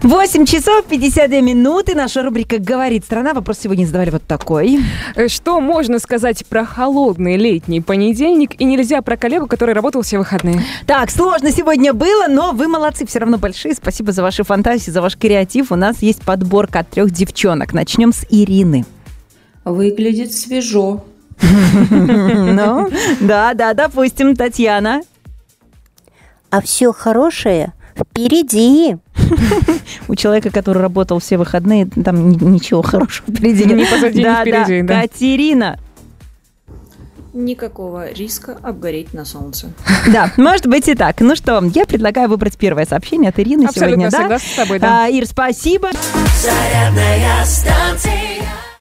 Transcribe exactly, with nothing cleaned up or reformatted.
восемь часов пятьдесят две минуты. Наша рубрика «Говорит страна». Вопрос сегодня задавали вот такой. Что можно сказать про холодный летний понедельник и нельзя про коллегу, который работал все выходные? Так, сложно сегодня было, но вы молодцы, все равно большие. Спасибо за ваши фантазии, за ваш креатив. У нас есть подборка от трех девчонок. Начнем с Ирины. Выглядит свежо. Ну, да, да, допустим, Татьяна. А все хорошее впереди. У человека, который работал все выходные, там ничего хорошего впереди нет. Не позади, не впереди, да. Катерина. Никакого риска обгореть на солнце. Да, может быть и так. Ну что, я предлагаю выбрать первое сообщение от Ирины Абсолютно сегодня. согласна с тобой, да. А, Ир, спасибо. Зарядная станция.